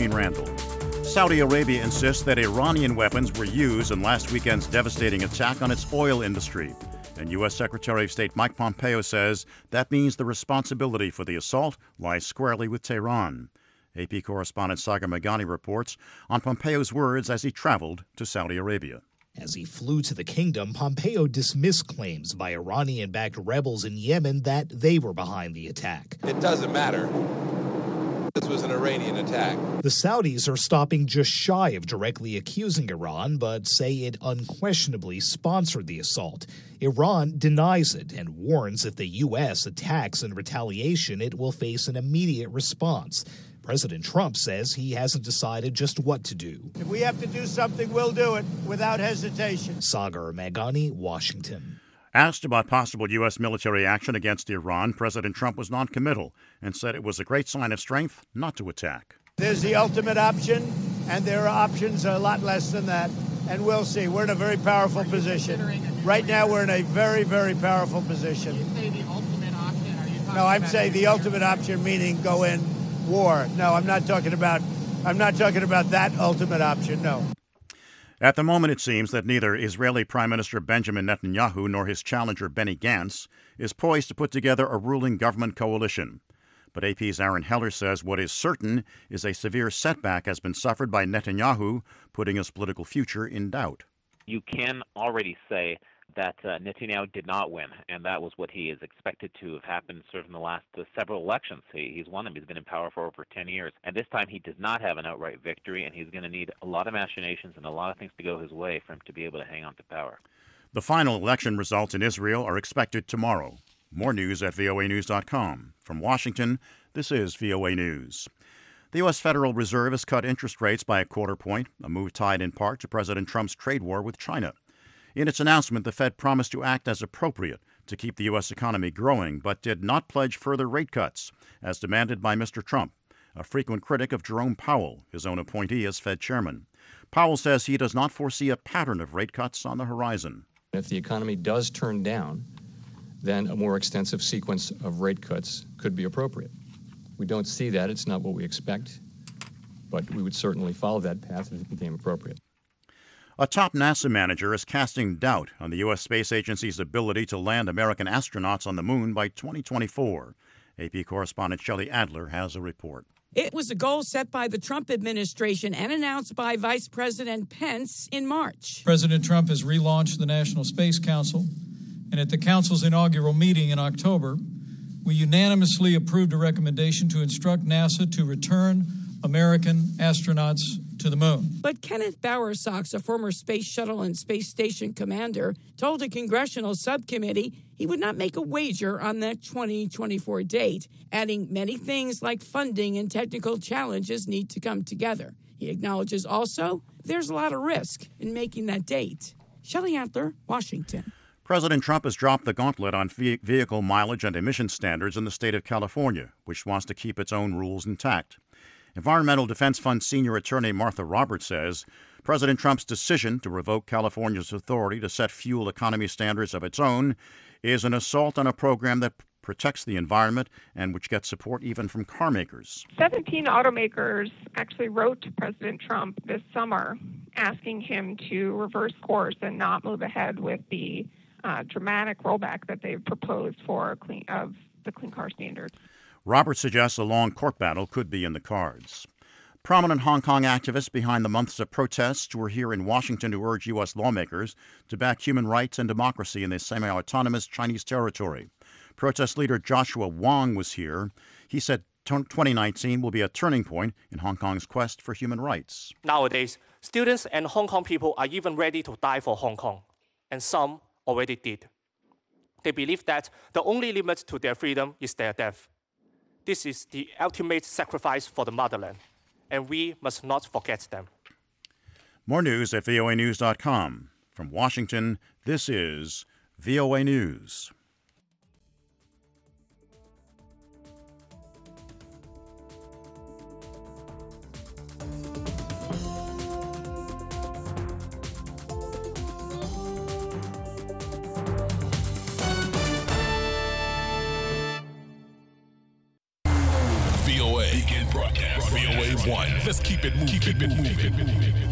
Randall. Saudi Arabia insists that Iranian weapons were used in last weekend's devastating attack on its oil industry. And U.S. Secretary of State Mike Pompeo says that means the responsibility for the assault lies squarely with Tehran. AP correspondent Sagar Meghani reports on Pompeo's words as he traveled to Saudi Arabia. As he flew to the kingdom, Pompeo dismissed claims by Iranian-backed rebels in Yemen that they were behind the attack. It doesn't matter. This was an Iranian attack. The Saudis are stopping just shy of directly accusing Iran, but say it unquestionably sponsored the assault. Iran denies it and warns if the U.S. attacks in retaliation, it will face an immediate response. President Trump says he hasn't decided just what to do. If we have to do something, we'll do it without hesitation. Sagar Meghani, Washington. Asked about possible U.S. military action against Iran, President Trump was noncommittal and said it was a great sign of strength not to attack. There's the ultimate option, and there are options a lot less than that, and we'll see. We're in a very powerful position. Right now, we're in a very, very powerful position. You say the ultimate option? Are you talking No, I'm saying the ultimate option, meaning go in war. No, I'm not talking about that ultimate option, no. At the moment, it seems that neither Israeli Prime Minister Benjamin Netanyahu nor his challenger Benny Gantz is poised to put together a ruling government coalition. But AP's Aaron Heller says what is certain is a severe setback has been suffered by Netanyahu, putting his political future in doubt. You can already say that Netanyahu did not win, and that was what he is expected to have happened sort of in the last several elections. He's won them. He's been in power for over 10 years. And this time he does not have an outright victory, and he's going to need a lot of machinations and a lot of things to go his way for him to be able to hang on to power. The final election results in Israel are expected tomorrow. More news at voanews.com. From Washington, this is VOA News. The U.S. Federal Reserve has cut interest rates by a quarter point, a move tied in part to President Trump's trade war with China. In its announcement, the Fed promised to act as appropriate to keep the U.S. economy growing, but did not pledge further rate cuts, as demanded by Mr. Trump, a frequent critic of Jerome Powell, his own appointee as Fed chairman. Powell says he does not foresee a pattern of rate cuts on the horizon. If the economy does turn down, then a more extensive sequence of rate cuts could be appropriate. We don't see that. It's not what we expect, but we would certainly follow that path if it became appropriate. A top NASA manager is casting doubt on the U.S. Space Agency's ability to land American astronauts on the moon by 2024. AP correspondent Shelley Adler has a report. It was a goal set by the Trump administration and announced by Vice President Pence in March. President Trump has relaunched the National Space Council, and at the Council's inaugural meeting in October, we unanimously approved a recommendation to instruct NASA to return American astronauts to the moon. But Kenneth Bowersox, a former Space Shuttle and Space Station commander, told a congressional subcommittee he would not make a wager on the 2024 date, adding many things like funding and technical challenges need to come together. He acknowledges also there's a lot of risk in making that date. Shelley Adler, Washington. President Trump has dropped the gauntlet on vehicle mileage and emission standards in the state of California, which wants to keep its own rules intact. Environmental Defense Fund senior attorney Martha Roberts says President Trump's decision to revoke California's authority to set fuel economy standards of its own is an assault on a program that protects the environment and which gets support even from car makers. 17 automakers actually wrote to President Trump this summer asking him to reverse course and not move ahead with the dramatic rollback that they've proposed for the Clean Car Standards. Roberts suggests a long court battle could be in the cards. Prominent Hong Kong activists behind the months of protests were here in Washington to urge U.S. lawmakers to back human rights and democracy in the semi-autonomous Chinese territory. Protest leader Joshua Wong was here. He said 2019 will be a turning point in Hong Kong's quest for human rights. Nowadays, students and Hong Kong people are even ready to die for Hong Kong, and some already did. They believe that the only limit to their freedom is their death. This is the ultimate sacrifice for the motherland, and we must not forget them. More news at voanews.com. From Washington, this is VOA News. VOA one. Let's keep it moving.